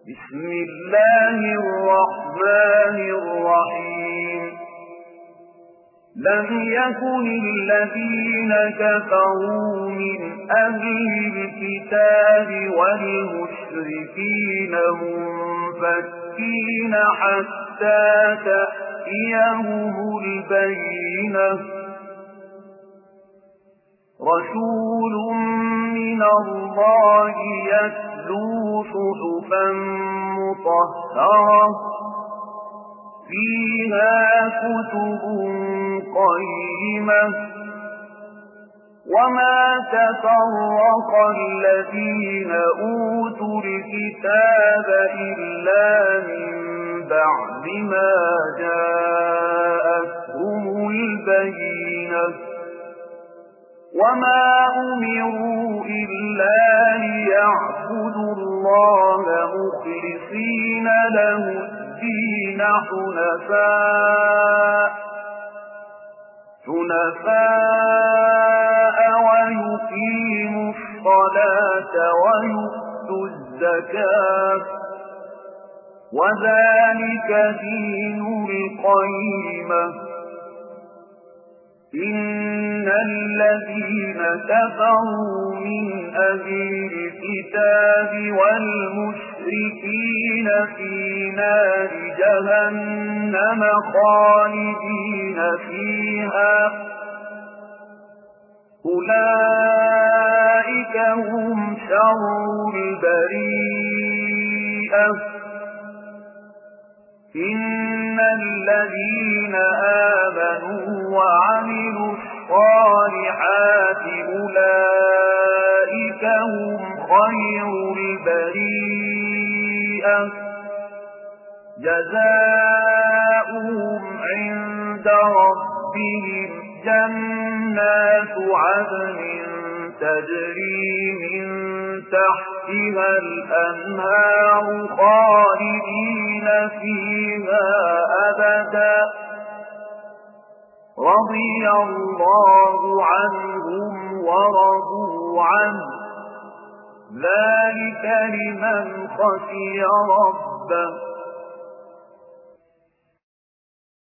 بسم الله الرحمن الرحيم لم يكن الذين كفروا من أهل الكتاب والمشركين منفكين حتى تأتيهم البينة رسول من الله يتلو صحفا مطهرة فيها كتب قيمة وما تفرق الذين أوتوا الكتاب إلا من بعد ما جاءتهم البينة وما أمروا إلا ليعبدوا الله مخلصين له الدين حنفاء ويقيموا الصلاة ويؤتوا الزكاة وذلك دين القيمة إن الذين كفروا من أهل الكتاب والمشركين في نار جهنم خالدين فيها أولئك هم شر البريئة إن الذين آمنوا وعملوا الصالحات أولئك هم خير البريئة جزاؤهم عند ربهم جنات عدن تجري من تحتها الأنهار خالدين فيها أبدا رضي الله عنهم ورضوا عنه ذلك لمن خشي ربه